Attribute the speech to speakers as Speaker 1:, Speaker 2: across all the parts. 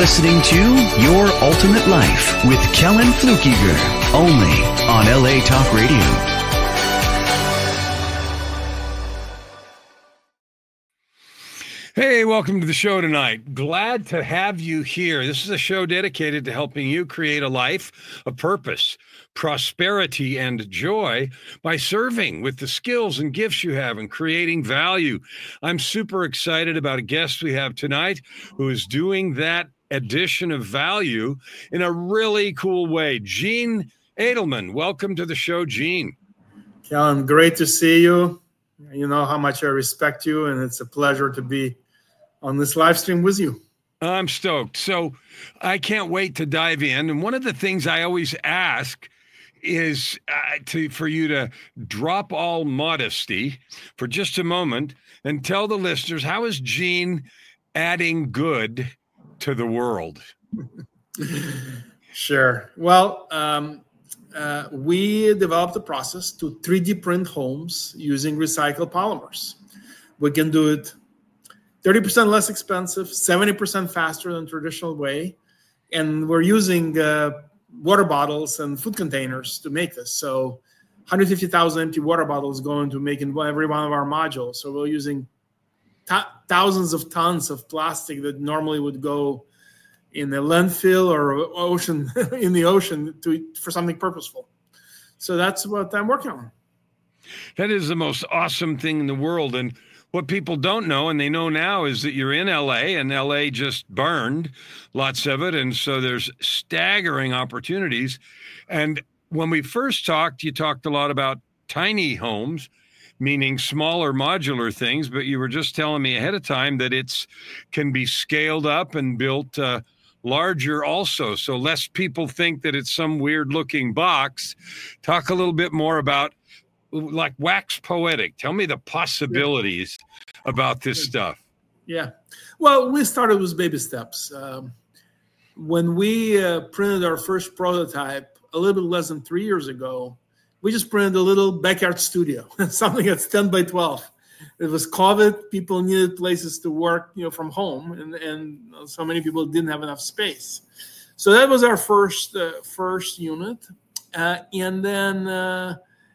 Speaker 1: listening to Your Ultimate Life with Kellen Flukiger, only on LA Talk Radio.
Speaker 2: Hey, welcome to the show tonight. Glad to have you here. This is a show dedicated to helping you create a life of purpose, prosperity, and joy by serving with the skills and gifts you have and creating value. I'm super excited about a guest we have tonight who is doing that addition of value in a really cool way. Gene Adelman, welcome to the show, Gene.
Speaker 3: Kellen, great to see you. You know how much I respect you, and it's a pleasure to be on this live stream with you.
Speaker 2: I'm stoked. So I can't wait to dive in. And one of the things I always ask is for you to drop all modesty for just a moment and tell the listeners, how is Gene adding good to the world?
Speaker 3: Sure. Well, we developed a process to 3D print homes using recycled polymers. We can do it 30% less expensive, 70% faster than traditional way. And we're using water bottles and food containers to make this. So 150,000 empty water bottles go into making every one of our modules. So we're using thousands of tons of plastic that normally would go in a landfill or ocean in the ocean for something purposeful. So that's what I'm working on.
Speaker 2: That is the most awesome thing in the world. And what people don't know, and they know now, is that you're in LA, and LA just burned lots of it. And so there's staggering opportunities. And when we first talked, you talked a lot about tiny homes, meaning smaller modular things, but you were just telling me ahead of time that it's can be scaled up and built larger also. So less people think that it's some weird looking box. Talk a little bit more about, like, wax poetic. Tell me the possibilities about this stuff.
Speaker 3: Yeah. Well, we started with baby steps. When we printed our first prototype a little bit less than 3 years ago, we just printed a little backyard studio, something that's 10 by 12. It was COVID. People needed places to work, from home, and so many people didn't have enough space. So that was our first unit, and then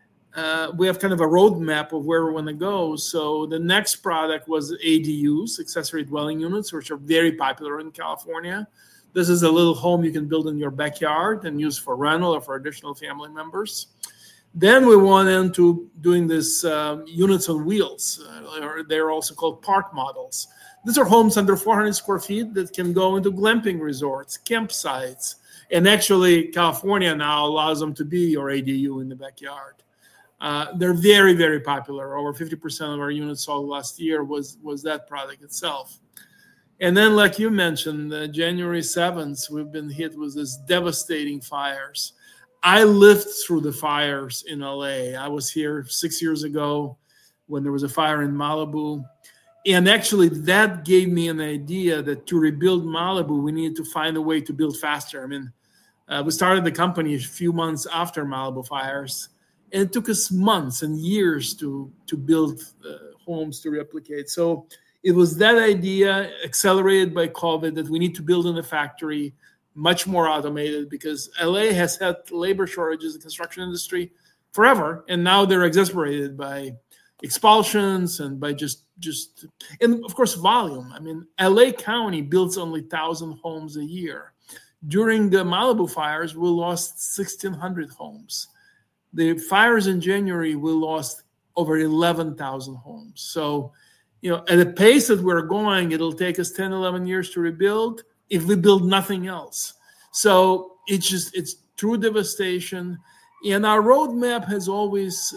Speaker 3: we have kind of a roadmap of where we want to go. So the next product was ADUs, accessory dwelling units, which are very popular in California. This is a little home you can build in your backyard and use for rental or for additional family members. Then we went into doing this units on wheels. They're also called park models. These are homes under 400 square feet that can go into glamping resorts, campsites. And actually, California now allows them to be your ADU in the backyard. They're very, very popular. Over 50% of our units sold last year was that product itself. And then, like you mentioned, January 7th, we've been hit with this devastating fires. I lived through the fires in LA. I was here 6 years ago when there was a fire in Malibu. And actually, that gave me an idea that to rebuild Malibu, we needed to find a way to build faster. I mean, we started the company a few months after Malibu fires. And it took us months and years to build homes to replicate. So it was that idea, accelerated by COVID, that we need to build in the factory, much more automated, because LA has had labor shortages in the construction industry forever. And now they're exacerbated by expulsions and by just and of course, volume. I mean, LA County builds only 1,000 homes a year. During the Malibu fires, we lost 1,600 homes. The fires in January, we lost over 11,000 homes. So, at a pace that we're going, it'll take us 10, 11 years to rebuild if we build nothing else. So it's true devastation. And our roadmap has always,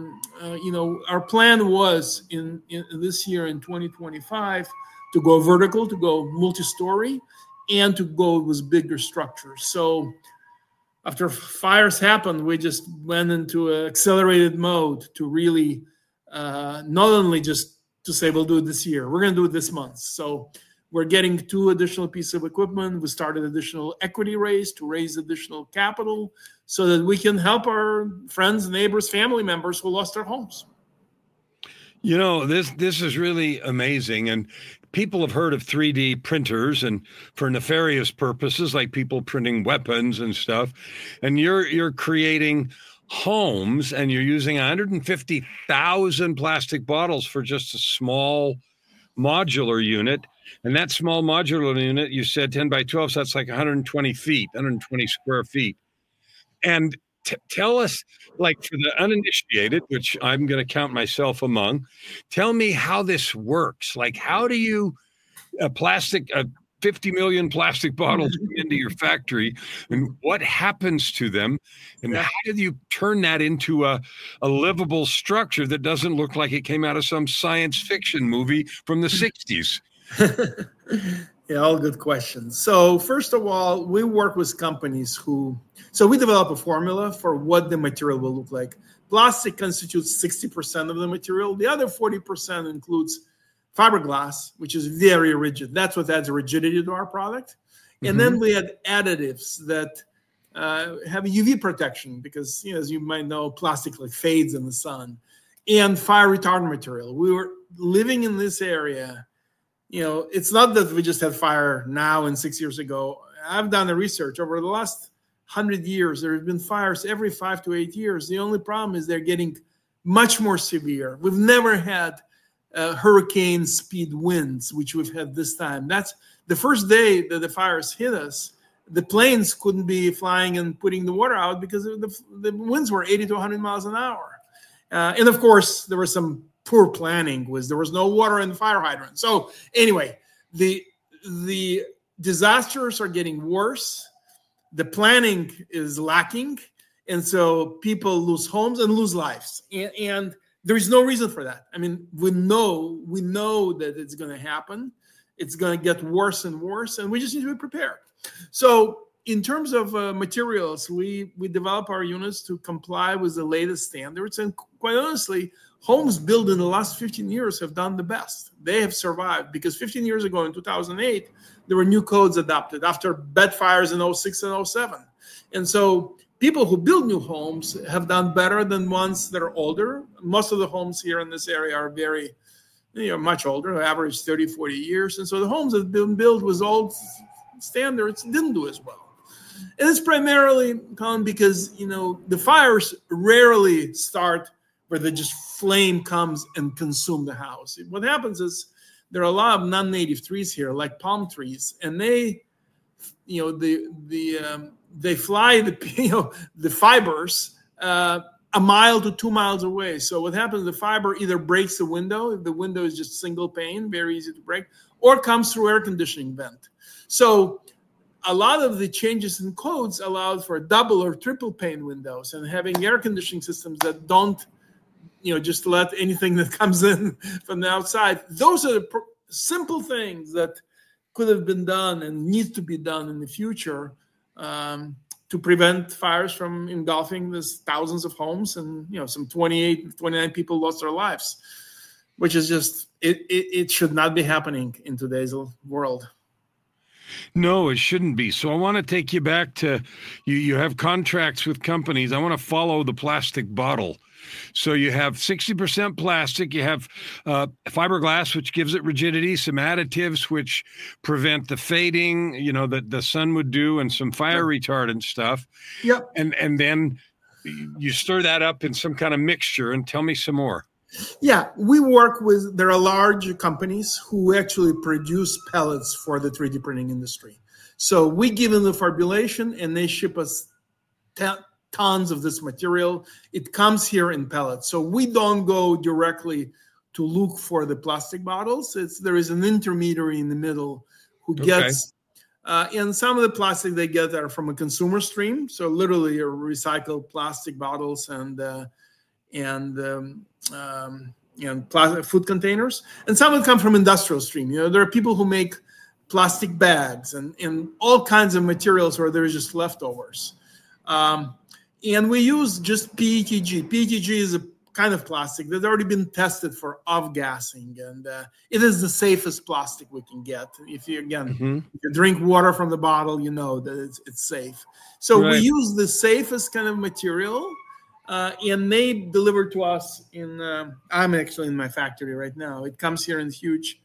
Speaker 3: our plan was in this year, in 2025, to go vertical, to go multi-story, and to go with bigger structures. So after fires happened, we just went into an accelerated mode to really not only just to say we'll do it this year, we're going to do it this month. So we're getting 2 additional pieces of equipment. We started additional equity raise to raise additional capital so that we can help our friends, neighbors, family members who lost their homes.
Speaker 2: This is really amazing. And people have heard of 3D printers and for nefarious purposes, like people printing weapons and stuff. And you're creating homes, and you're using 150,000 plastic bottles for just a small modular unit. And that small modular unit, you said 10 by 12, so that's like 120 feet, 120 square feet. And tell us, like, for the uninitiated, which I'm going to count myself among, tell me how this works. Like, how do you 50 million plastic bottles come into your factory, and what happens to them, and how do you turn that into a livable structure that doesn't look like it came out of some science fiction movie from the 60s?
Speaker 3: Yeah, all good questions. So first of all, we work with companies so we develop a formula for what the material will look like. Plastic constitutes 60% of the material. The other 40% includes fiberglass, which is very rigid. That's what adds rigidity to our product. And then we add additives that have UV protection because, as you might know, plastic like fades in the sun, and fire retardant material. We were living in this area. It's not that we just had fire now and 6 years ago. I've done the research over the last 100 years. There have been fires every 5 to 8 years. The only problem is they're getting much more severe. We've never had hurricane speed winds, which we've had this time. That's the first day that the fires hit us. The planes couldn't be flying and putting the water out because the winds were 80 to 100 miles an hour. And of course, there was some poor planning. There was no water in the fire hydrant. So anyway, the disasters are getting worse. The planning is lacking. And so people lose homes and lose lives. And there is no reason for that. I mean, we know that it's going to happen. It's going to get worse and worse, and we just need to be prepared. So in terms of materials, we develop our units to comply with the latest standards. And quite honestly, homes built in the last 15 years have done the best. They have survived because 15 years ago in 2008, there were new codes adopted after bad fires in 06 and 07. And so people who build new homes have done better than ones that are older. Most of the homes here in this area are very, much older, average 30, 40 years. And so the homes that have been built with old standards didn't do as well. And it's primarily, Colin, because, the fires rarely start where the just flame comes and consume the house. What happens is there are a lot of non-native trees here, like palm trees, and they fly the fibers a mile to 2 miles away. So what happens, the fiber either breaks the window, if the window is just single pane, very easy to break, or comes through air conditioning vent. So a lot of the changes in codes allowed for double or triple pane windows and having air conditioning systems that don't, just let anything that comes in from the outside. Those are the simple things that could have been done and need to be done in the future to prevent fires from engulfing these thousands of homes. And, some 28, 29 people lost their lives, which is just, it should not be happening in today's world.
Speaker 2: No, it shouldn't be. So I want to take you back to, you have contracts with companies. I want to follow the plastic bottle. So you have 60% plastic, you have fiberglass, which gives it rigidity, some additives, which prevent the fading, that the sun would do, and some fire retardant stuff.
Speaker 3: Yep.
Speaker 2: And then you stir that up in some kind of mixture, and tell me some more.
Speaker 3: Yeah, there are large companies who actually produce pellets for the 3D printing industry. So we give them the formulation and they ship us tons of this material. It comes here in pellets. So we don't go directly to look for the plastic bottles. There is an intermediary in the middle who gets, and some of the plastic they get are from a consumer stream. So literally recycled plastic bottles and plastic food containers, and some will come from industrial stream. There are people who make plastic bags and all kinds of materials where there's just leftovers. And we use just PETG. PETG is a kind of plastic that's already been tested for off-gassing, and it is the safest plastic we can get. If you drink water from the bottle, you know that it's safe. So we use the safest kind of material. And they deliver to us I'm actually in my factory right now. It comes here in huge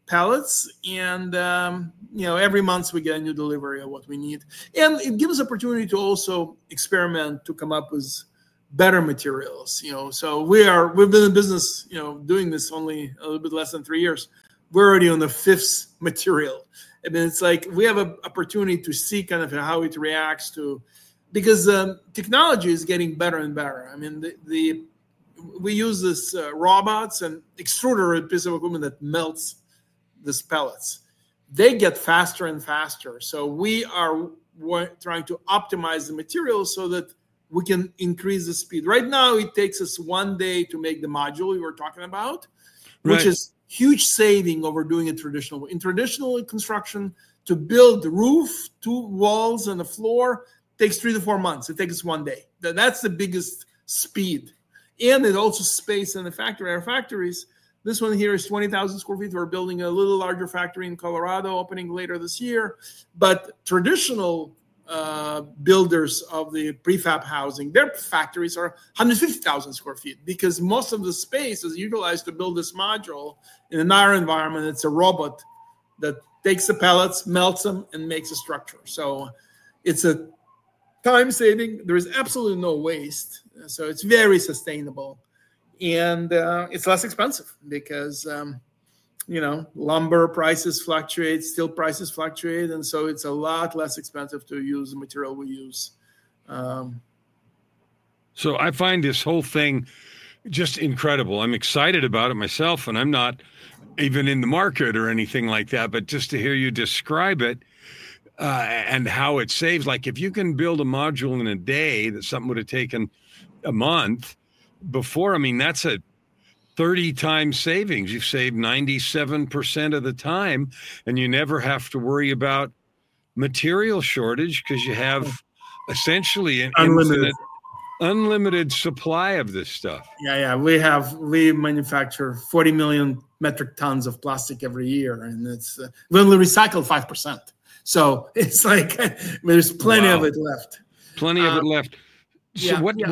Speaker 3: pallets, and every month we get a new delivery of what we need, and it gives us opportunity to also experiment to come up with better materials. So we've been in business, doing this only a little bit less than 3 years. We're already on the 5th material. I mean, it's like we have an opportunity to see kind of how it reacts to, because technology is getting better and better. I mean, we use this robots and extruder, a piece of equipment that melts these pellets. They get faster and faster. So we are trying to optimize the material so that we can increase the speed. Right now, it takes us 1 day to make the module we were talking about, which is huge saving over doing it traditional. In traditional construction, to build the roof, 2 walls, and the floor takes 3 to 4 months. It takes us 1 day. That's the biggest speed. And it also space in the factory. Our factories, this one here is 20,000 square feet. We're building a little larger factory in Colorado, opening later this year. But traditional builders of the prefab housing, their factories are 150,000 square feet, because most of the space is utilized to build this module. In our environment, it's a robot that takes the pellets, melts them, and makes a structure. So it's a time saving. There is absolutely no waste. So it's very sustainable. And it's less expensive because, lumber prices fluctuate, steel prices fluctuate. And so it's a lot less expensive to use the material we use.
Speaker 2: So I find this whole thing just incredible. I'm excited about it myself, and I'm not even in the market or anything like that. But just to hear you describe it and how it saves, like if you can build a module in a day that something would have taken a month before, I mean, that's a 30 times savings. You've saved 97% of the time, and you never have to worry about material shortage because you have essentially an unlimited supply of this stuff.
Speaker 3: Yeah. We manufacture 40 million metric tons of plastic every year, and it's we only recycle 5%. So it's like there's plenty of it left.
Speaker 2: Plenty of it left. So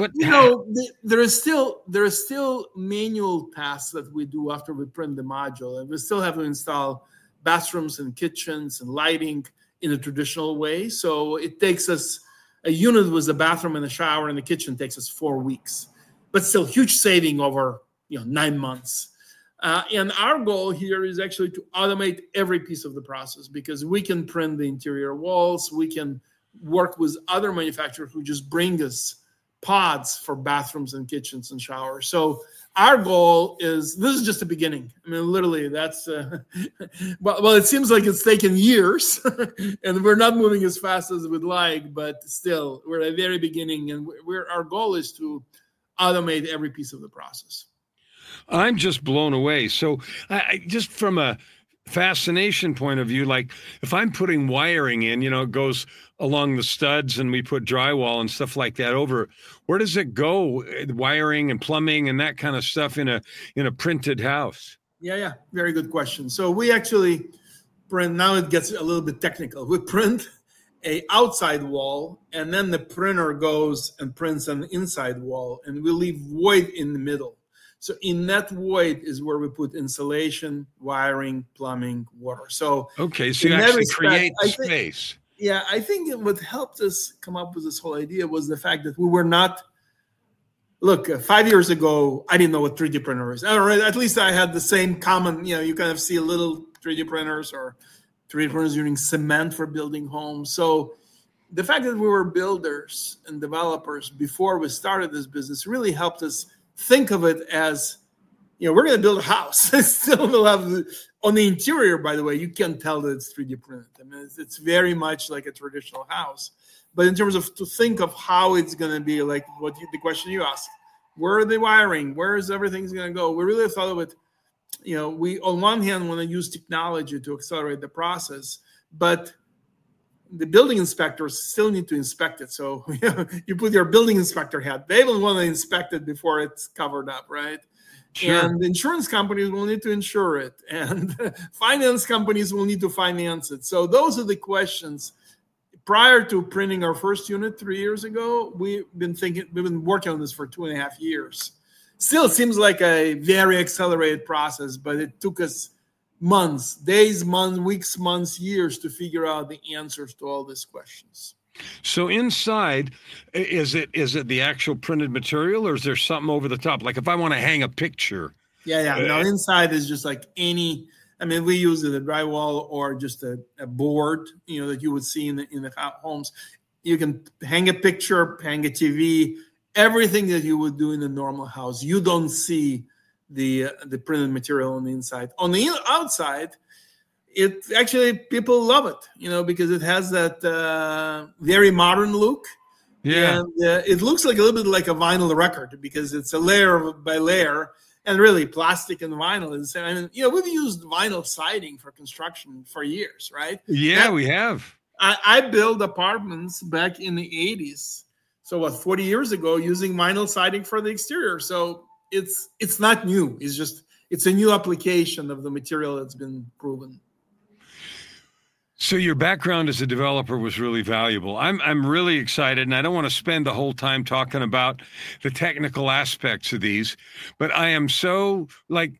Speaker 2: there is still manual tasks that we do after we print the module, and we still have to install bathrooms and kitchens and lighting in a traditional way. So it takes us a unit with a bathroom and a shower and the kitchen takes us 4 weeks, but still huge saving over 9 months. And our goal here is actually to automate every piece of the process, because we can print the interior walls. We can work with other manufacturers who just bring us pods for bathrooms and kitchens and showers. So our goal is, this is just the beginning. I mean, literally, that's, well, it seems like it's taken years and we're not moving as fast as we'd like, but still, we're at the very beginning, and our goal is to automate every piece of the process. I'm just blown away. So I just from a fascination point of view, like if I'm putting wiring in, it goes along the studs and we put drywall and stuff like that over, where does it go? Wiring and plumbing and that kind of stuff in a printed house?
Speaker 3: Yeah. Very good question. So we actually print, now it gets a little bit technical. We print a outside wall, and then the printer goes and prints an inside wall, and we leave void in the middle. So in that void is where we put insulation, wiring, plumbing, water. So
Speaker 2: okay, so you actually create space.
Speaker 3: Yeah, I think what helped us come up with this whole idea was the fact that we were not. Look, 5 years ago, I didn't know what 3D printer is. All right, at least I had the same common. You kind of see little 3D printers or 3D printers using cement for building homes. So the fact that we were builders and developers before we started this business really helped us think of it as, we're going to build a house. Still, we'll have on the interior. By the way, you can tell that it's 3D printed. I mean, it's very much like a traditional house. But in terms of to think of how it's going to be, like the question you asked, where are the wiring? Where is everything's going to go? We really thought of it. We on one hand want to use technology to accelerate the process, but the building inspectors still need to inspect it. So you put your building inspector hat. They will want to inspect it before it's covered up, right? Sure. And insurance companies will need to insure it. And finance companies will need to finance it. So those are the questions. Prior to printing our first unit 3 years ago, we've been working on this for 2.5 years. Still, it seems like a very accelerated process, but it took us months, days, months, weeks, months, years to figure out the answers to all these questions.
Speaker 2: So inside, is it the actual printed material, or is there something over the top? Like if I want to hang a picture.
Speaker 3: Yeah. No, inside is just like any. I mean, we use it a drywall or just a board, that you would see in the homes. You can hang a picture, hang a TV, everything that you would do in a normal house. You don't see the printed material on the inside. On the outside, it actually, people love it, because it has that very modern look.
Speaker 2: Yeah.
Speaker 3: And it looks like a little bit like a vinyl record because it's a layer by layer. And really, plastic and vinyl is. I mean, we've used vinyl siding for construction for years, right?
Speaker 2: Yeah, we have.
Speaker 3: I built apartments back in the 80s. So 40 years ago, using vinyl siding for the exterior. So it's not new. It's a new application of the material that's been proven.
Speaker 2: So your background as a developer was really valuable. I'm really excited, and I don't want to spend the whole time talking about the technical aspects of these, but I am so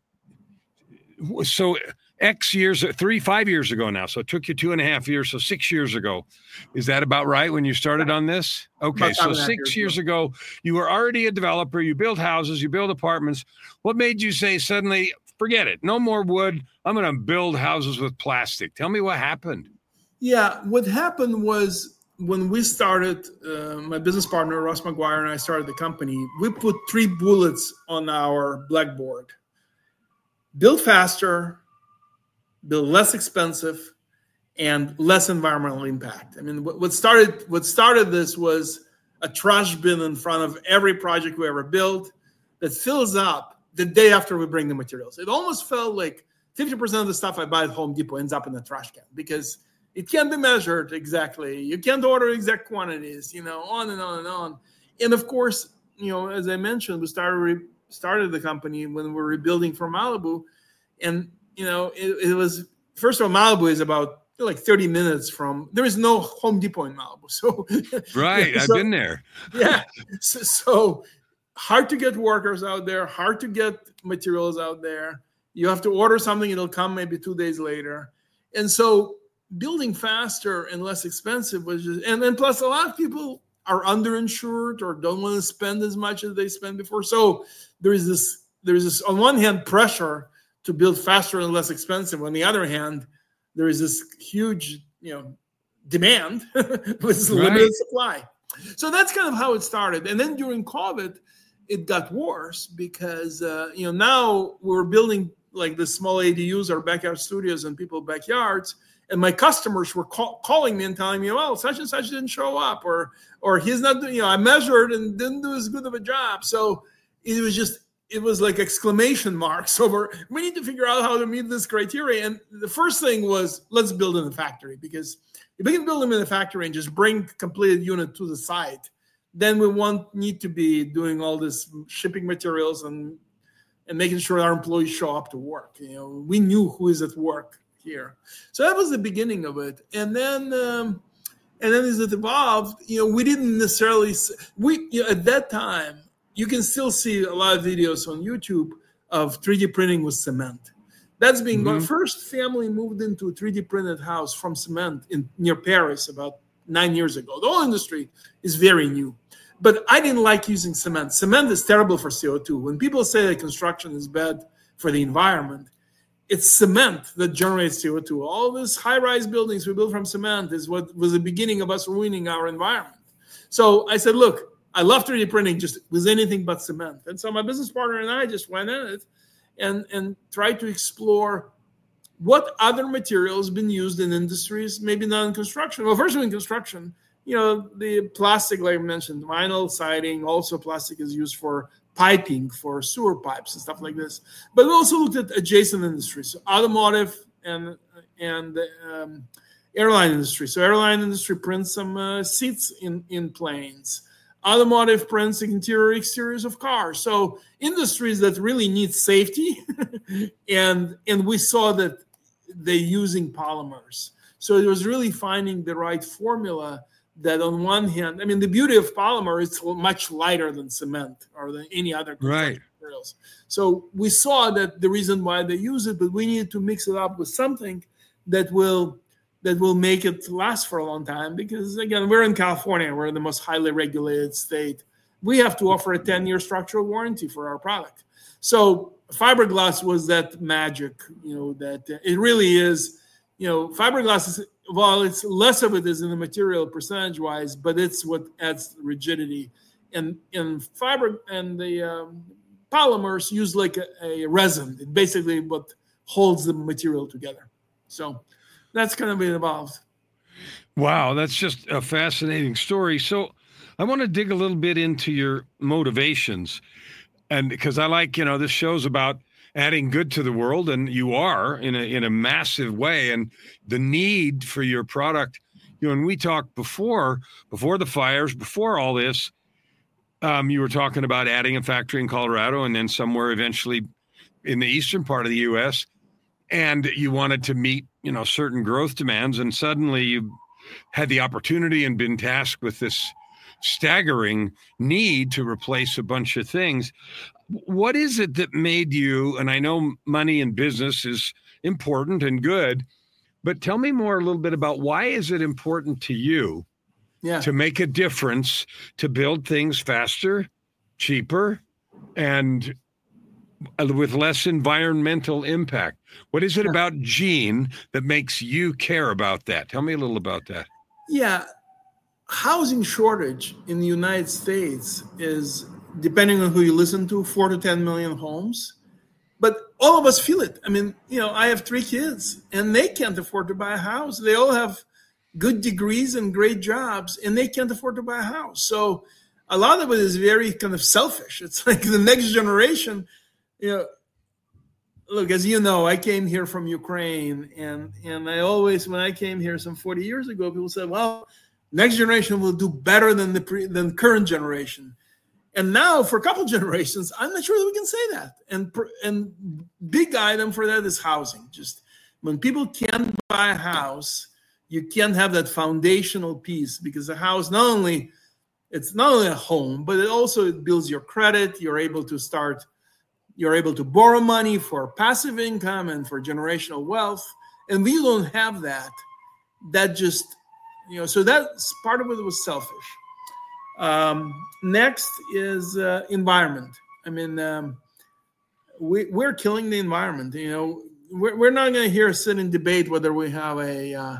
Speaker 2: 5 years ago now. So it took you 2.5 years. So 6 years ago, is that about right when you started on this? Okay. So 6 years ago, you were already a developer. You build houses, you build apartments. What made you say suddenly, forget it, no more wood, I'm going to build houses with plastic? Tell me what happened.
Speaker 3: Yeah, what happened was when we started, my business partner, Ross McGuire, and I started the company, we put 3 bullets on our blackboard. Build faster, build less expensive, and less environmental impact. I mean, what started this was a trash bin in front of every project we ever built that fills up the day after we bring the materials. It almost felt like 50% of the stuff I buy at Home Depot ends up in the trash can because it can't be measured exactly. You can't order exact quantities, on and on and on. And of course, as I mentioned, we started the company when we were rebuilding for Malibu. And, it was, first of all, Malibu is about 30 minutes from, there is no Home Depot in Malibu. So,
Speaker 2: right. I've been there.
Speaker 3: Yeah. So hard to get workers out there, hard to get materials out there. You have to order something, it'll come maybe 2 days later. And so building faster and less expensive was just, and then plus a lot of people are underinsured or don't want to spend as much as they spent before. So there's this on one hand pressure to build faster and less expensive. On the other hand, there is this huge, demand with limited supply. So that's kind of how it started. And then during COVID, it got worse because, now we're building like the small ADUs or backyard studios in people's backyards. And my customers were calling me and telling me, well, such and such didn't show up or he's not doing, I measured and didn't do as good of a job. So it was like exclamation marks over, we need to figure out how to meet this criteria. And the first thing was, let's build in the factory, because if we can build them in the factory and just bring completed unit to the site, then we won't need to be doing all this shipping materials and making sure our employees show up to work. We knew who is at work here. So that was the beginning of it. And then as it evolved, we didn't necessarily, at that time, you can still see a lot of videos on YouTube of 3D printing with cement. That's being gone. First family moved into a 3D printed house from cement near Paris about 9 years ago. The whole industry is very new. But I didn't like using cement. Cement is terrible for CO2. When people say that construction is bad for the environment, it's cement that generates CO2. All these high-rise buildings we built from cement is what was the beginning of us ruining our environment. So I said, look, I love 3D printing just with anything but cement. And so my business partner and I just went in it and tried to explore what other materials been used in industries, maybe not in construction. Well, first in construction, the plastic, like I mentioned, vinyl siding, also plastic is used for piping, for sewer pipes and stuff like this. But we also looked at adjacent industries, so automotive and airline industry. So airline industry prints some seats in planes. Automotive prints interior, exteriors of cars. So industries that really need safety, and we saw that they're using polymers. So it was really finding the right formula that on one hand, I mean, the beauty of polymer is much lighter than cement or than any other
Speaker 2: right.
Speaker 3: materials. So we saw that the reason why they use it, but we needed to mix it up with something that will make it last for a long time. Because again, we're in California, we're the most highly regulated state. We have to offer a 10-year structural warranty for our product. So fiberglass was that magic, that it really is. Fiberglass is, well, it's less of it is in the material percentage-wise, but it's what adds rigidity. And fiber and the polymers use like a resin. It basically what holds the material together. So that's kind of been involved.
Speaker 2: Wow, that's just a fascinating story. So I want to dig a little bit into your motivations. And because I like, this show's about adding good to the world, and you are in a massive way. And the need for your product, when we talked before the fires, before all this, you were talking about adding a factory in Colorado and then somewhere eventually in the eastern part of the U.S. And you wanted to meet, certain growth demands. And suddenly you had the opportunity and been tasked with this staggering need to replace a bunch of things. What is it that made you, and I know money in business is important and good, but tell me more a little bit about why is it important to you to make a difference, to build things faster, cheaper, and with less environmental impact? What is it about Gene that makes you care about that? Tell me a little about that.
Speaker 3: Yeah. Housing shortage in the United States is, depending on who you listen to, 4 to 10 million homes. But all of us feel it. I mean, I have 3 kids and they can't afford to buy a house. They all have good degrees and great jobs and they can't afford to buy a house. So a lot of it is very kind of selfish. It's like the next generation, look, as you know, I came here from Ukraine and I always, when I came here some 40 years ago, people said, well, next generation will do better than the current generation. And now for a couple of generations, I'm not sure that we can say that. And big item for that is housing. Just when people can't buy a house, you can't have that foundational piece, because a house it's not only a home, but it builds your credit. You're able to borrow money for passive income and for generational wealth. And we don't have that. That just, so that's part of it was selfish. Next is environment. I mean, we're killing the environment. We're not going to hear sit and debate whether we have a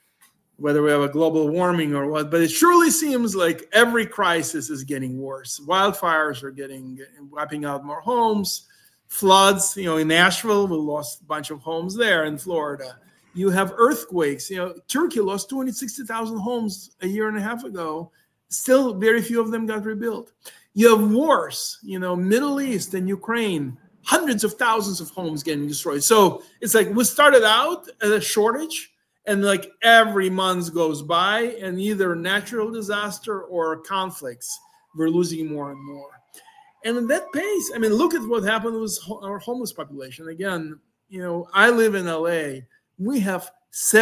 Speaker 3: global warming or what, but it surely seems like every crisis is getting worse. Wildfires are wiping out more homes. Floods, in Nashville, we lost a bunch of homes there. In Florida, you have earthquakes. Turkey lost 260,000 homes a year and a half ago. Still, very few of them got rebuilt. You have wars, Middle East and Ukraine, hundreds of thousands of homes getting destroyed. So it's like we started out at a shortage, and like every month goes by, and either natural disaster or conflicts, we're losing more and more. And at that pace, I mean, look at what happened with our homeless population. Again, I live in LA. We have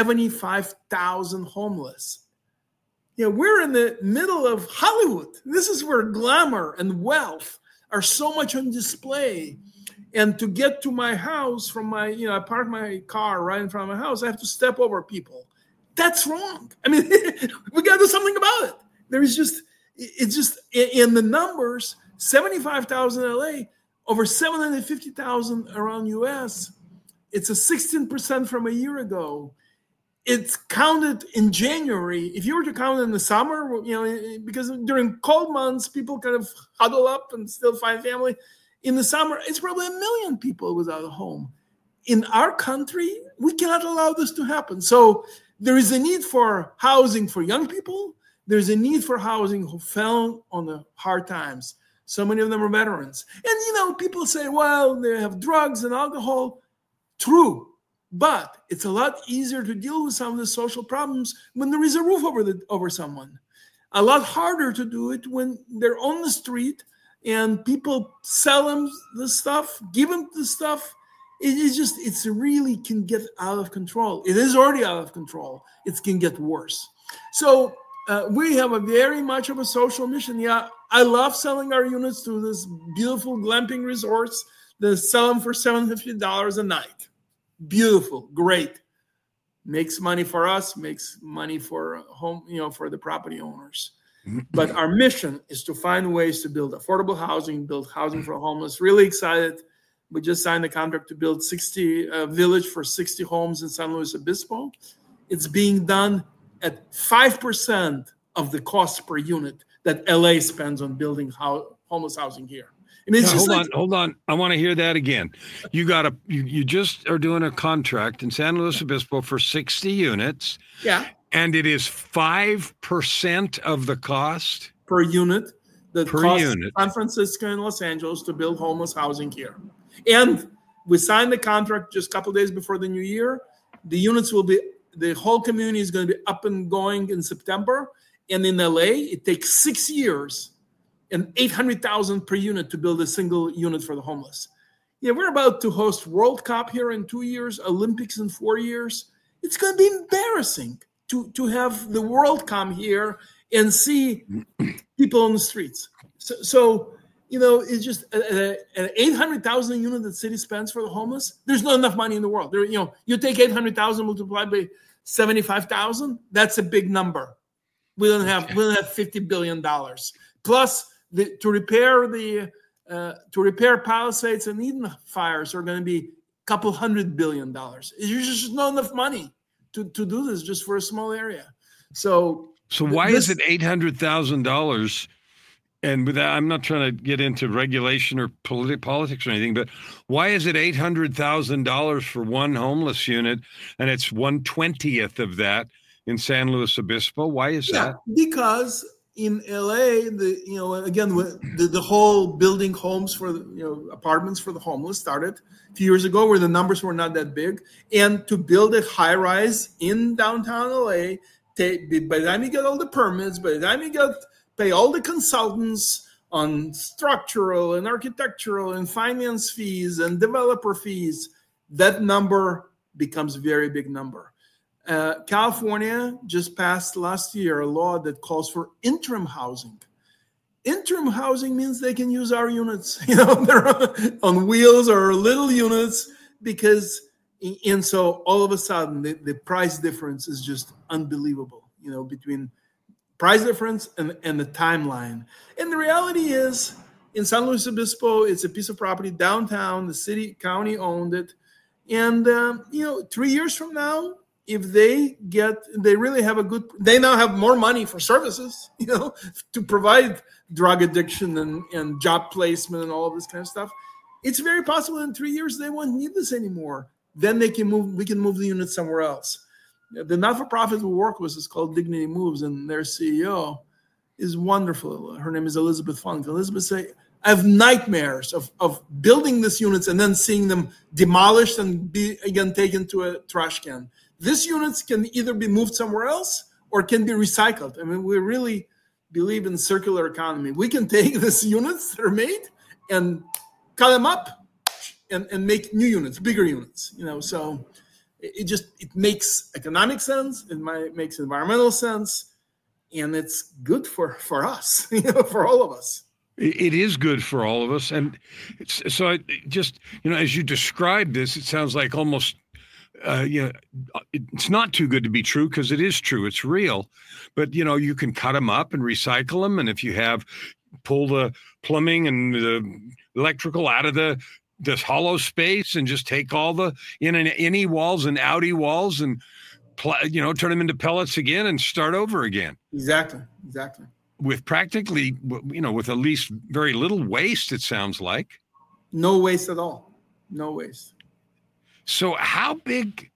Speaker 3: 75,000 homeless. We're in the middle of Hollywood. This is where glamour and wealth are so much on display. And to get to my house from I park my car right in front of my house, I have to step over people. That's wrong. I mean, we got to do something about it. It's just in the numbers, 75,000 in LA, over 750,000 around US. It's a 16% from a year ago. It's counted in January. If you were to count it in the summer, because during cold months, people kind of huddle up and still find family. In the summer, it's probably 1 million people without a home. In our country, we cannot allow this to happen. So there is a need for housing for young people. There's a need for housing who fell on the hard times. So many of them are veterans. And, people say, well, they have drugs and alcohol. True. But it's a lot easier to deal with some of the social problems when there is a roof over someone. A lot harder to do it when they're on the street and people sell them the stuff, give them the stuff. It's really can get out of control. It is already out of control. It can get worse. So We have a very much of a social mission. Yeah, I love selling our units to this beautiful glamping resorts that sell them for $750 a night. Beautiful, great. Makes money for us, makes money for home, for the property owners. But our mission is to find ways to build affordable housing, build housing for homeless. Really excited. We just signed a contract to build 60 village for 60 homes in San Luis Obispo. It's being done at 5% of the cost per unit that LA spends on building homeless housing here. I mean,
Speaker 2: hold on. I want to hear that again. You just are doing a contract in San Luis Obispo for 60 units.
Speaker 3: Yeah.
Speaker 2: And it is 5% of the cost
Speaker 3: per unit that costs San Francisco and Los Angeles to build homeless housing here. And we signed the contract just a couple of days before the new year. The whole community is going to be up and going in September. And in LA, it takes 6 years and $800,000 per unit to build a single unit for the homeless. Yeah, we're about to host World Cup here in 2 years, Olympics in 4 years. It's going to be embarrassing to have the world come here and see people on the streets. So it's just an 800,000 unit that the city spends for the homeless. There's not enough money in the world. You take 800,000 multiplied by 75,000. That's a big number. We don't have $50 billion. Plus, to repair Palisades and Eden fires are going to be a couple $100 billion. There's just not enough money to do this just for a small area. So
Speaker 2: why is it $800,000? And with that, I'm not trying to get into regulation or politics or anything, but why is it $800,000 for one homeless unit and it's 1/20th of that in San Luis Obispo? Why is that?
Speaker 3: Because in LA, the whole building homes for apartments for the homeless started a few years ago, where the numbers were not that big, and to build a high rise in downtown LA, by the time you get all the permits, by the time you pay all the consultants on structural and architectural and finance fees and developer fees, that number becomes a very big number. California just passed last year a law that calls for interim housing. Interim housing means they can use our units, they're on wheels or little units, and so all of a sudden the price difference is just unbelievable, between price difference and the timeline. And the reality is, in San Luis Obispo, it's a piece of property downtown. The county owned it. And, 3 years from now, if they really have they now have more money for services, to provide drug addiction and job placement and all of this kind of stuff. It's very possible in 3 years they won't need this anymore. Then we can move the unit somewhere else. The not-for-profit we work with is called Dignity Moves, and their CEO is wonderful. Her name is Elizabeth Funk. Elizabeth say, I have nightmares of building these units and then seeing them demolished and be again taken to a trash can. These units can either be moved somewhere else or can be recycled. I mean, we really believe in circular economy. We can take these units that are made and cut them up and make new units, bigger units, so it makes economic sense. It makes environmental sense, and it's good for us, for all of us.
Speaker 2: It is good for all of us. And so I just, as you describe this, it sounds like almost, it's not too good to be true, because it is true. It's real. But, you can cut them up and recycle them. And if you pull the plumbing and the electrical out of this hollow space and just take all the innie walls and outie walls and, turn them into pellets again and start over again.
Speaker 3: Exactly.
Speaker 2: With practically, with at least very little waste, it sounds like.
Speaker 3: No waste at all. No waste.
Speaker 2: So how big,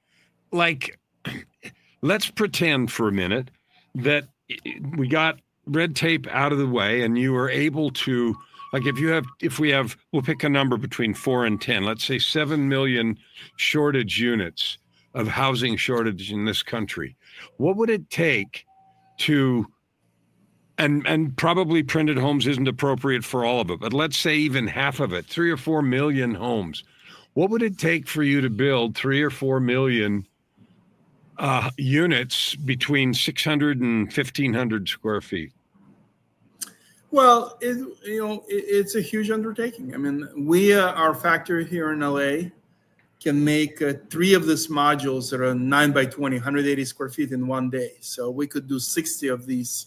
Speaker 2: let's pretend for a minute that we got red tape out of the way and you were able to, we'll pick a number between 4 and 10, let's say 7 million shortage units of housing shortage in this country. What would it take to, and probably printed homes isn't appropriate for all of it, but let's say even half of it, 3 or 4 million homes. What would it take for you to build 3 or 4 million units between 600 and 1,500 square feet?
Speaker 3: Well, it's a huge undertaking. I mean, our factory here in LA can make 3 of these modules that are 9 by 20, 180 square feet in one day. So we could do 60 of these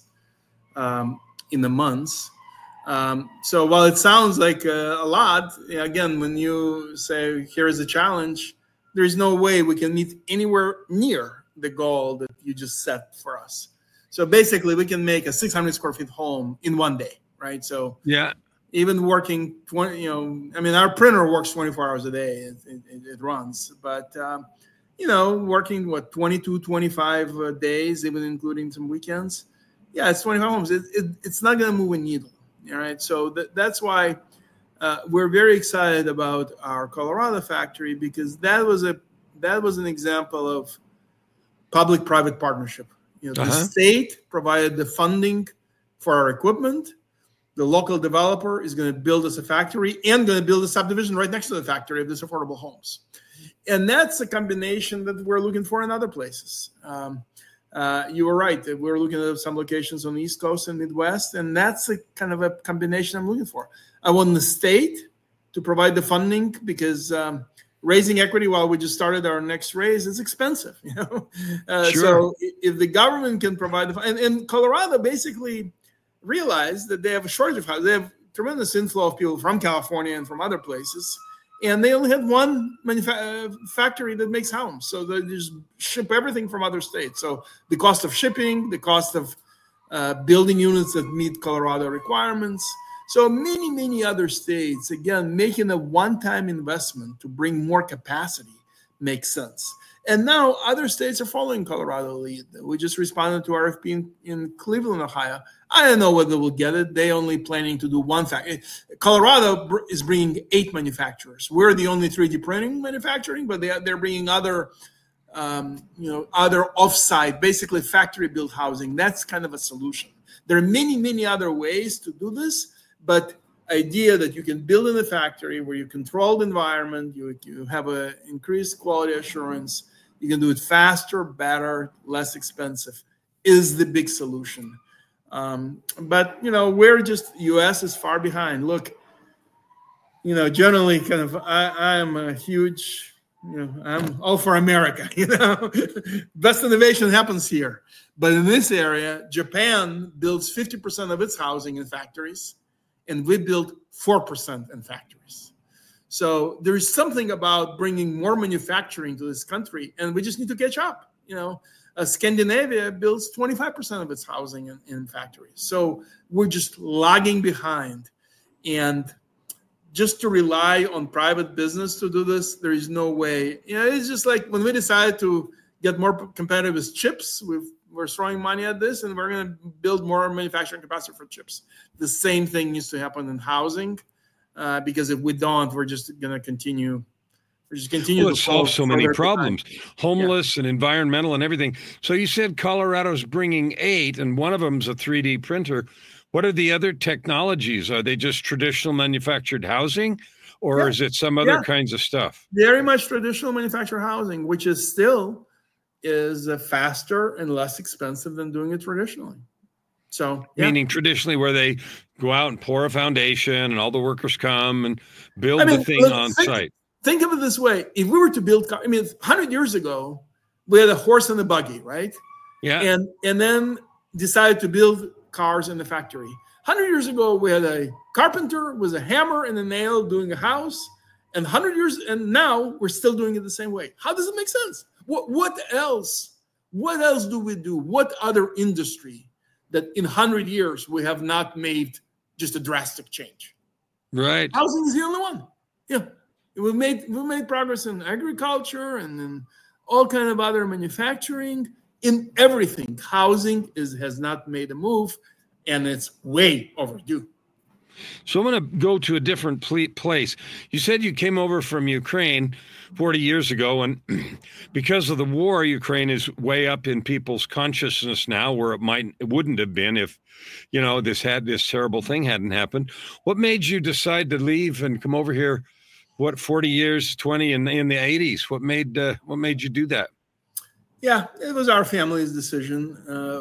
Speaker 3: in the months. So while it sounds like a lot, again, when you say, here's a challenge, there's no way we can meet anywhere near the goal that you just set for us. So basically, we can make a 600 square feet home in one day, right? So
Speaker 2: yeah,
Speaker 3: even working 20, our printer works 24 hours a day. It runs, but working 22, 25 days, even including some weekends. Yeah, it's 25 homes. It's not going to move a needle. All right. So that's why we're very excited about our Colorado factory, because that was an example of public-private partnership. The state provided the funding for our equipment. The local developer is going to build us a factory and going to build a subdivision right next to the factory of these affordable homes. And that's a combination that we're looking for in other places. You were right. We're looking at some locations on the East Coast and Midwest, and that's a kind of a combination I'm looking for. I want the state to provide the funding, because raising equity while we just started our next raise is expensive. Sure. So if the government can provide and Colorado basically realized that they have a shortage of houses. They have tremendous inflow of people from California and from other places, and they only had one factory that makes homes. So they just ship everything from other states. So the cost of shipping, the cost of building units that meet Colorado requirements. So many other states, again, making a one-time investment to bring more capacity makes sense. And now other states are following Colorado lead. We just responded to RFP in Cleveland, Ohio. I don't know whether we'll get it. They only planning to do one factory. Colorado is bringing 8 manufacturers. We're the only 3D printing manufacturing, but they're bringing other offsite, basically factory-built housing. That's kind of a solution. There are many other ways to do this, but idea that you can build in a factory where you control the environment, you have an increased quality assurance, you can do it faster, better, less expensive, is the big solution. But we're just, U.S. is far behind. Look, generally kind of, I am a huge, I'm all for America, Best innovation happens here. But in this area, Japan builds 50% of its housing in factories, and we build 4% in factories. So there is something about bringing more manufacturing to this country, and we just need to catch up. Scandinavia builds 25% of its housing in factories. So we're just lagging behind. And just to rely on private business to do this, there is no way. It's just like when we decided to get more competitive with chips, we're throwing money at this, and we're going to build more manufacturing capacity for chips. The same thing needs to happen in housing, because if we don't, we're just going to continue.
Speaker 2: To solve so many problems, homeless and environmental and everything. So you said Colorado's bringing 8, and one of them's a 3D printer. What are the other technologies? Are they just traditional manufactured housing, or is it some other kinds of stuff?
Speaker 3: Very much traditional manufactured housing, which is still faster and less expensive than doing it traditionally. So,
Speaker 2: meaning traditionally, where they go out and pour a foundation, and all the workers come and build the thing on site.
Speaker 3: Think of it this way. If we were to build, 100 years ago, we had a horse and a buggy, right?
Speaker 2: Yeah.
Speaker 3: And then decided to build cars in the factory. 100 years ago, we had a carpenter with a hammer and a nail doing a house. And now we're still doing it the same way. How does it make sense? What else? What else do we do? What other industry that in 100 years we have not made just a drastic change?
Speaker 2: Right.
Speaker 3: Housing is the only one. Yeah. We've made progress in agriculture and in all kind of other manufacturing, in everything. Housing has not made a move, and it's way overdue.
Speaker 2: So I'm going to go to a different place. You said you came over from Ukraine 40 years ago, and because of the war, Ukraine is way up in people's consciousness now, where it wouldn't have been if, this terrible thing hadn't happened. What made you decide to leave and come over here? 40 years, 20 in the 80s? What made you do that?
Speaker 3: Yeah, it was our family's decision.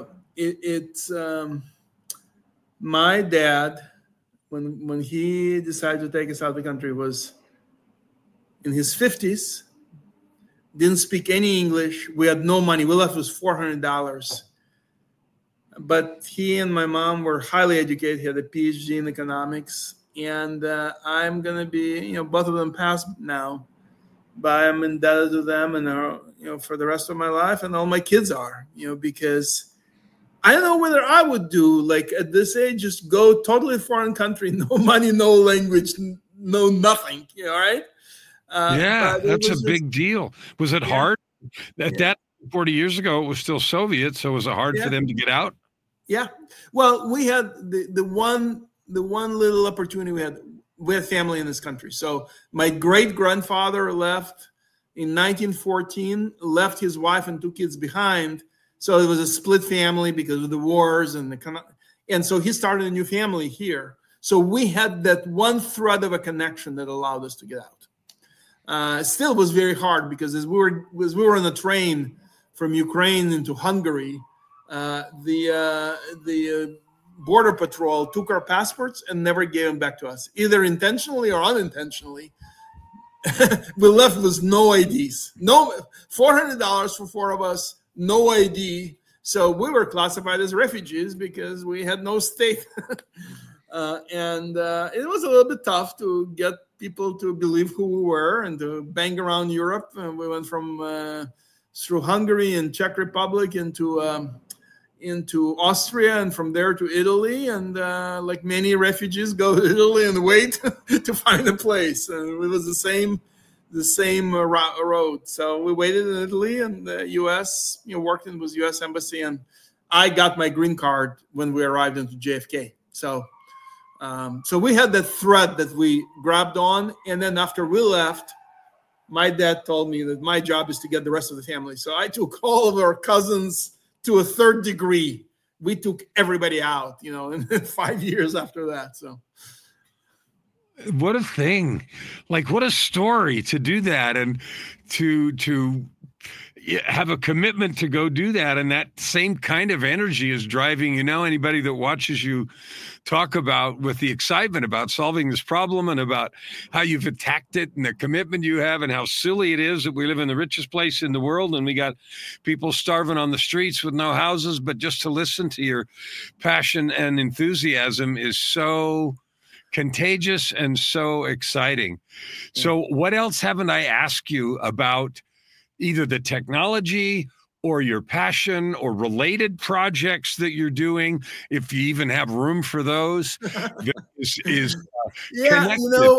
Speaker 3: My dad, when he decided to take us out of the country, was in his 50s, didn't speak any English. We had no money. We left with $400. But he and my mom were highly educated. He had a PhD in economics. And I'm going to be, both of them passed now, but I'm indebted to them and, for the rest of my life. And all my kids are, because I don't know whether I would do, like at this age, just go totally foreign country, no money, no language, no nothing, right?
Speaker 2: That's a big deal. Was it hard? That 40 years ago, it was still Soviet, so was it hard for them to get out?
Speaker 3: Yeah. Well, we had the one little opportunity we had family in this country. So my great-grandfather left in 1914, left his wife and 2 kids behind. So it was a split family because of the wars and so he started a new family here. So we had that one thread of a connection that allowed us to get out. Still was very hard because as we were on a train from Ukraine into Hungary, the Border Patrol took our passports and never gave them back to us, either intentionally or unintentionally. We left with no IDs, no $400 for 4 of us, no ID. So we were classified as refugees because we had no state. And it was a little bit tough to get people to believe who we were and to bang around Europe. And we went from through Hungary and Czech Republic into Austria, and from there to Italy. And like many refugees, go to Italy and wait to find a place. And it was the same road. So we waited in Italy, and the U.S. Worked in the U.S. Embassy, and I got my green card when we arrived into JFK. So we had that thread that we grabbed on, and then after we left, my dad told me that my job is to get the rest of the family. So I took all of our cousins to a 3rd degree. We took everybody out, in 5 years after that. So
Speaker 2: what a thing. Like, what a story to do that and to have a commitment to go do that. And that same kind of energy is driving, anybody that watches you talk about with the excitement about solving this problem and about how you've attacked it and the commitment you have and how silly it is that we live in the richest place in the world and we got people starving on the streets with no houses. But just to listen to your passion and enthusiasm is so contagious and so exciting. So what else haven't I asked you about either the technology or your passion or related projects that you're doing, if you even have room for those? Is
Speaker 3: connected.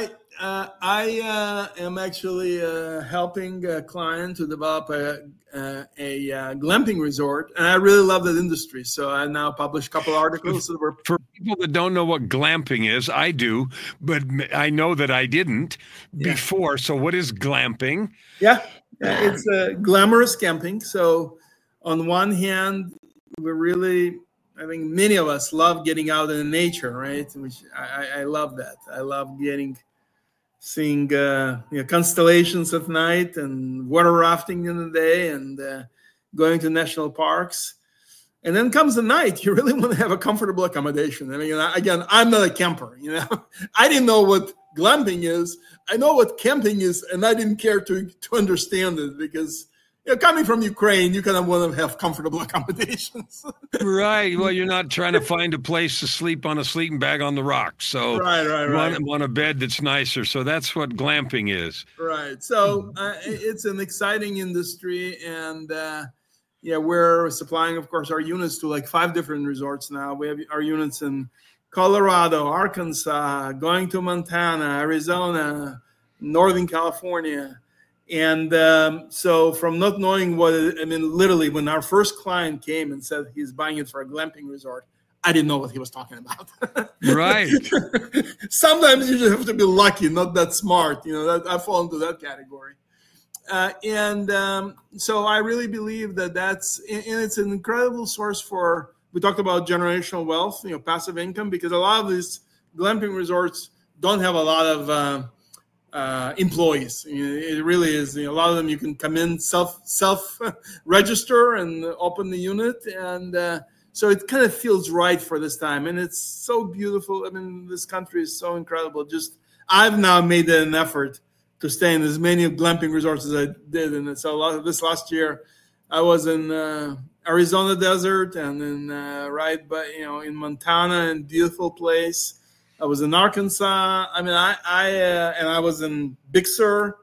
Speaker 3: I am actually helping a client to develop a glamping resort, and I really love that industry. So I now publish a couple articles.
Speaker 2: For people that don't know what glamping is, I do, but I know that I didn't before. So what is glamping?
Speaker 3: It's glamorous camping. So on one hand, I think many of us love getting out in nature, right? Which I love that. I love seeing constellations at night and water rafting in the day and going to national parks. And then comes the night, you really want to have a comfortable accommodation. I mean, again, I'm not a camper, I didn't know what glamping is. I know what camping is, and I didn't care to understand it because coming from Ukraine, you kind of want to have comfortable accommodations.
Speaker 2: Right. Well, you're not trying to find a place to sleep on a sleeping bag on the rocks. So
Speaker 3: right.
Speaker 2: Want a bed that's nicer. So that's what glamping is.
Speaker 3: Right. So it's an exciting industry, and we're supplying, of course, our units to like 5 different resorts now. We have our units in Colorado, Arkansas, going to Montana, Arizona, Northern California. And so from not knowing literally when our first client came and said he's buying it for a glamping resort, I didn't know what he was talking about.
Speaker 2: Right.
Speaker 3: Sometimes you just have to be lucky, not that smart. I fall into that category. So I really believe that it's an incredible source we talked about generational wealth, passive income, because a lot of these glamping resorts don't have a lot of employees. It really is. A lot of them you can come in self register and open the unit, and so it kind of feels right for this time, and it's so beautiful. I mean, this country is so incredible. Just I've now made it an effort to stay in as many glamping resorts as I did, and so this last year I was in Arizona desert and in in Montana, and beautiful place. I was in Arkansas. I mean, I was in Big Sur.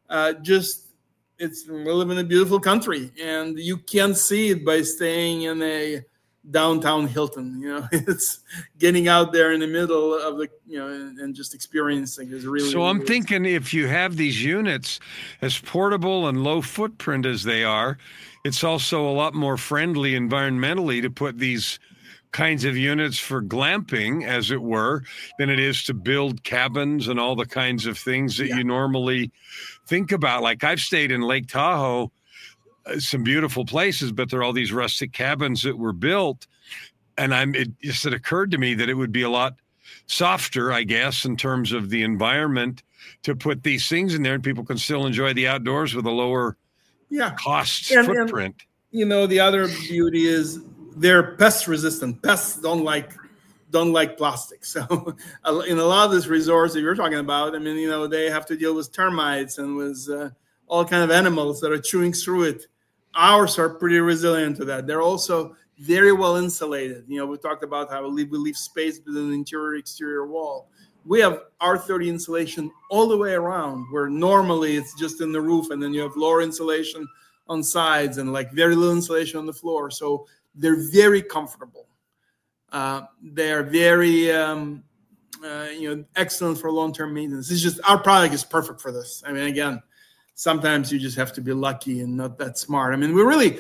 Speaker 3: We live in a beautiful country, and you can't see it by staying in a downtown Hilton. It's getting out there in the middle of the, and just experiencing is really.
Speaker 2: So I'm thinking if you have these units as portable and low footprint as they are, it's also a lot more friendly environmentally to put these kinds of units for glamping, as it were, than it is to build cabins and all the kinds of things that you normally think about. Like I've stayed in Lake Tahoe, some beautiful places, but there are all these rustic cabins that were built. And it occurred to me that it would be a lot softer, I guess, in terms of the environment to put these things in there, and people can still enjoy the outdoors with a lower cost footprint.
Speaker 3: And, the other beauty is they're pest resistant. Pests don't like plastic. So in a lot of these resorts that you're talking about, I mean, they have to deal with termites and with all kind of animals that are chewing through it. Ours are pretty resilient to that. They're also very well insulated. We talked about how we leave space between the interior-exterior wall. We have R30 insulation all the way around, where normally it's just in the roof, and then you have lower insulation on sides and like very little insulation on the floor. So they're very comfortable. They're very, excellent for long-term maintenance. It's just our product is perfect for this. I mean, again, sometimes you just have to be lucky and not that smart. I mean,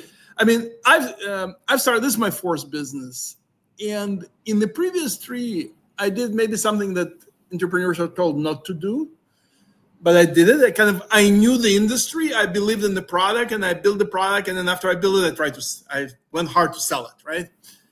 Speaker 3: I've started, this is my fourth business. And in the previous three, I did maybe something that entrepreneurs are told not to do, but I did it. I knew the industry. I believed in the product, and I built the product. And then after I built it, I went hard to sell it, right?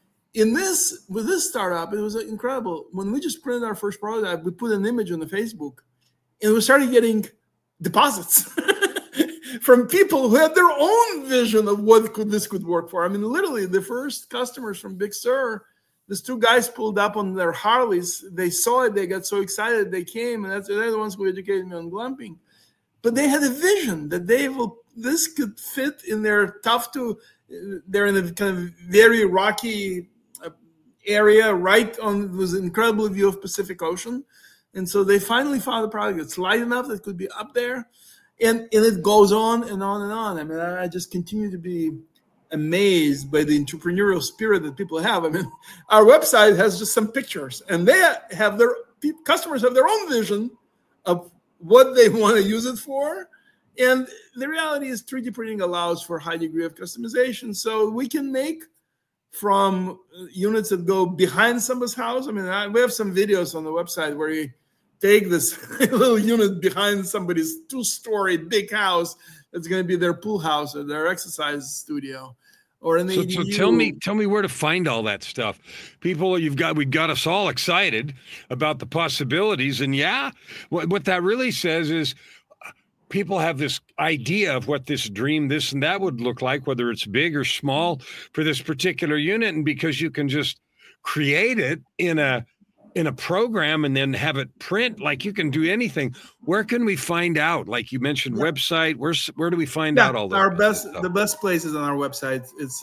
Speaker 3: With this startup, it was incredible. When we just printed our first prototype, we put an image on the Facebook, and we started getting deposits from people who had their own vision of what this could work for. I mean, literally, the first customers from Big Sur, these two guys pulled up on their Harleys. They saw it. They got so excited. They came, and they're the ones who educated me on glamping. But they had a vision that this could fit in their they're in a kind of very rocky area right on was an incredible view of Pacific Ocean. And so they finally found a product that's light enough that could be up there. And it goes on and on and on. I mean, I just continue to be amazed by the entrepreneurial spirit that people have. I mean, our website has just some pictures, and customers have their own vision of what they want to use it for. And the reality is 3D printing allows for a high degree of customization. So we can make from units that go behind somebody's house. I mean, we have some videos on the website where you take this little unit behind somebody's 2-story big house that's going to be their pool house or their exercise studio. Or in the
Speaker 2: so tell me where to find all that stuff. People, we've got us all excited about the possibilities. And what that really says is people have this idea of what this dream, this and that would look like, whether it's big or small for this particular unit. And because you can just create it in a program and then have it print, like you can do anything. Where can we find out? Like you mentioned, website. Where do we find out all that?
Speaker 3: The best place is on our website. It's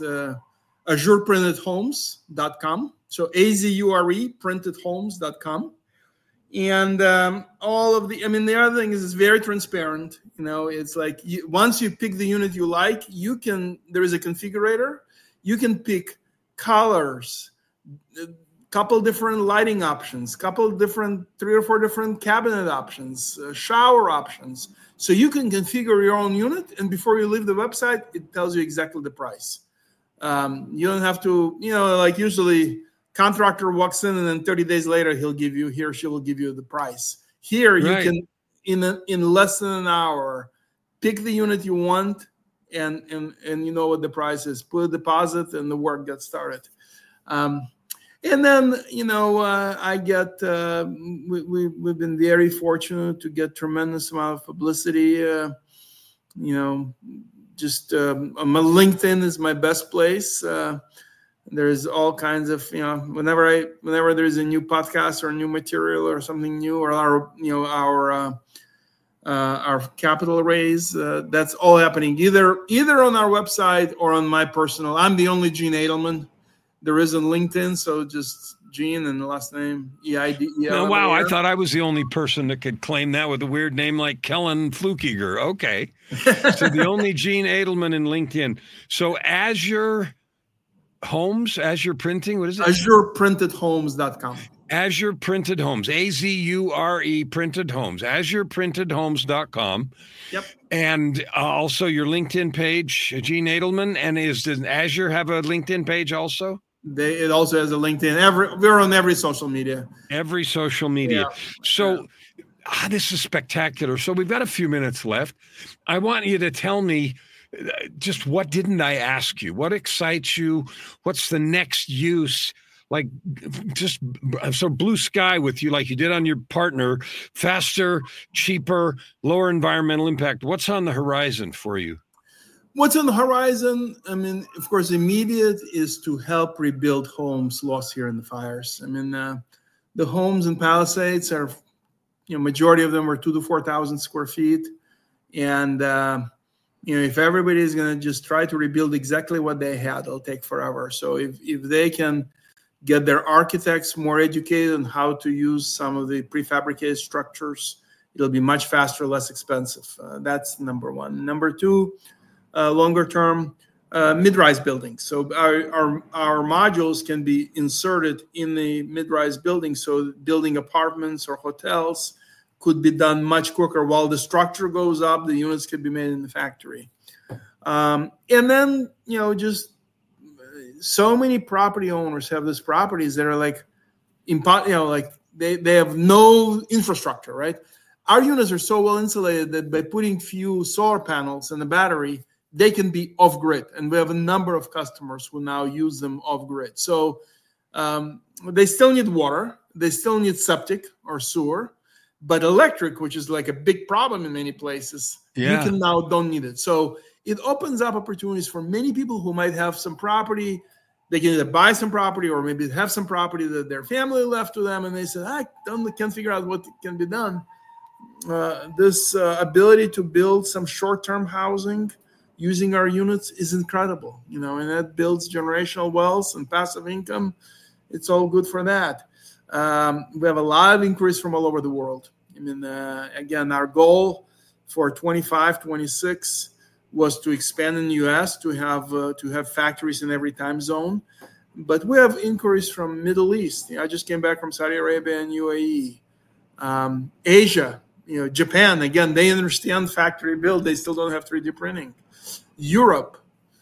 Speaker 3: azureprintedhomes.com. So AZURE printedhomes.com. And the other thing is it's very transparent. It's like once you pick the unit you like, there is a configurator. You can pick colors, couple different lighting options, 3 or 4 different cabinet options, shower options. So you can configure your own unit, and before you leave the website, it tells you exactly the price. You don't have to, like usually contractor walks in and then 30 days later he or she will give you the price. Here you can, in less than an hour, pick the unit you want, and you know what the price is. Put a deposit, and the work gets started. And then, I get, we've been very fortunate to get tremendous amount of publicity. Just my LinkedIn is my best place. There's all kinds of, whenever there's a new podcast or new material or something new, or our capital raise, that's all happening either on our website or on my personal. I'm the only Gene Edelman there is on LinkedIn, so just Gene and the last name EID.
Speaker 2: Oh, wow, I thought I was the only person that could claim that with a weird name like Kellen Flukiger. Okay, so the only Gene Edelman in LinkedIn. So Azure Homes, Azure Printing, what is it?
Speaker 3: AzurePrintedHomes.com.
Speaker 2: Azure Printed Homes, AZURE Printed Homes, AzurePrintedHomes.com.
Speaker 3: Yep.
Speaker 2: And also your LinkedIn page, Gene Edelman. And does Azure have a LinkedIn page also?
Speaker 3: It also has a LinkedIn. We're on every social media.
Speaker 2: Every social media. Yeah. So this is spectacular. So we've got a few minutes left. I want you to tell me just what didn't I ask you? What excites you? What's the next use? Like just so blue sky with you, like you did on your partner, faster, cheaper, lower environmental impact. What's on the horizon for you?
Speaker 3: What's on the horizon? I mean, of course, immediate is to help rebuild homes lost here in the fires. I mean, the homes in Palisades are, majority of them are 2,000 to 4,000 square feet. And, if everybody is going to just try to rebuild exactly what they had, it'll take forever. So if they can get their architects more educated on how to use some of the prefabricated structures, it'll be much faster, less expensive. That's number one. Number two, longer term, mid-rise buildings. So our modules can be inserted in the mid-rise building. So building apartments or hotels could be done much quicker. While the structure goes up, the units could be made in the factory. And then, just so many property owners have these properties that are like they have no infrastructure, right? Our units are so well insulated that by putting few solar panels and a battery, they can be off grid. And we have a number of customers who now use them off grid. So they still need water. They still need septic or sewer. But electric, which is like a big problem in many places, you can now don't need it. So it opens up opportunities for many people who might have some property. They can either buy some property or maybe have some property that their family left to them, and they said, I can't figure out what can be done. This ability to build some short-term housing using our units is incredible, and that builds generational wealth and passive income. It's all good for that. We have a lot of inquiries from all over the world. I mean, again, our goal for 25, 26 was to expand in the U.S. to have factories in every time zone, but we have inquiries from Middle East. I just came back from Saudi Arabia and UAE, Asia. Japan. Again, they understand factory build. They still don't have 3D printing. Europe,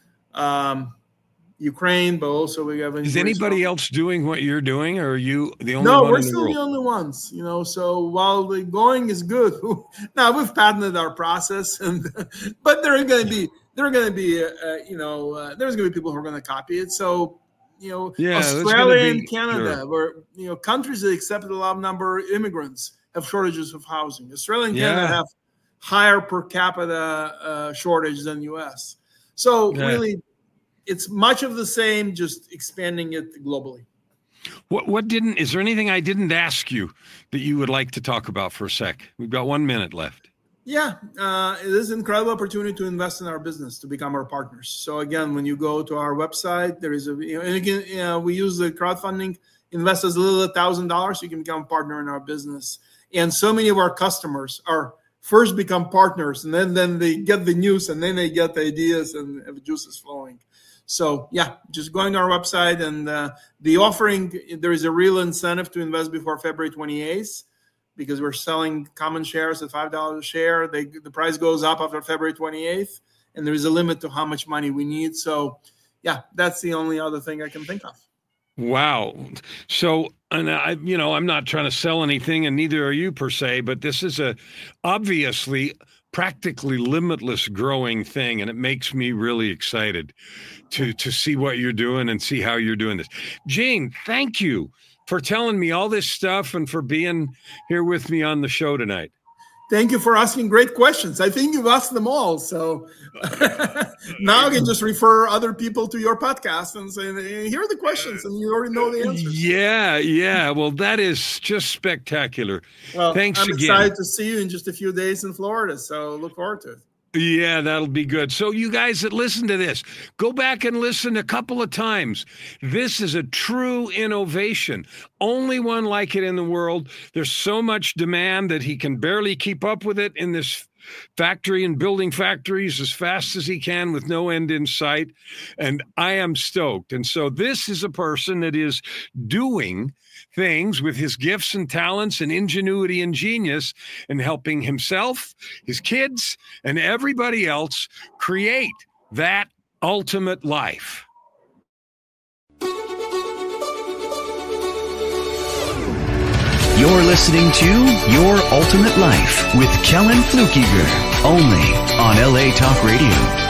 Speaker 3: Ukraine, but also we have.
Speaker 2: Is anybody else doing what you're doing, or are you the only one in the world?
Speaker 3: No, we're still the only ones. So while the going is good, now we've patented our process, but there's going to be people who are going to copy it. So Australia and Canada, where countries that accept a lot of number of immigrants have shortages of housing. Australia and Canada have higher per capita shortage than U.S. So really. It's much of the same, just expanding it globally.
Speaker 2: Is there anything I didn't ask you that you would like to talk about for a sec? We've got 1 minute left.
Speaker 3: Yeah, it is an incredible opportunity to invest in our business, to become our partners. So again, when you go to our website, there is we use the crowdfunding. Invest as little as $1,000, you can become a partner in our business. And so many of our customers are first become partners, and then they get the news, and then they get the ideas, and the juice is flowing. So just going to our website, and the offering, there is a real incentive to invest before February 28th because we're selling common shares at $5 a share. The price goes up after February 28th, and there is a limit to how much money we need. So that's the only other thing I can think of.
Speaker 2: Wow. So, and I'm not trying to sell anything, and neither are you per se, but this is obviously practically limitless growing thing, and it makes me really excited to see what you're doing and see how you're doing this. Gene, thank you for telling me all this stuff and for being here with me on the show tonight.
Speaker 3: Thank you for asking great questions. I think you've asked them all. So now I can just refer other people to your podcast and say, hey, here are the questions, and you already know the answers.
Speaker 2: Yeah. Well, that is just spectacular.
Speaker 3: Well,
Speaker 2: thanks
Speaker 3: I'm
Speaker 2: again.
Speaker 3: excited to see you in just a few days in Florida. So look forward to it.
Speaker 2: Yeah, that'll be good. So you guys that listen to this, go back and listen a couple of times. This is a true innovation. Only one like it in the world. There's so much demand that he can barely keep up with it in this factory and building factories as fast as he can with no end in sight. And I am stoked. And so this is a person that is doing things with his gifts and talents and ingenuity and genius and helping himself, his kids, and everybody else create that ultimate life.
Speaker 1: You're listening to Your Ultimate Life with Kellen Flukiger, only on LA Talk Radio.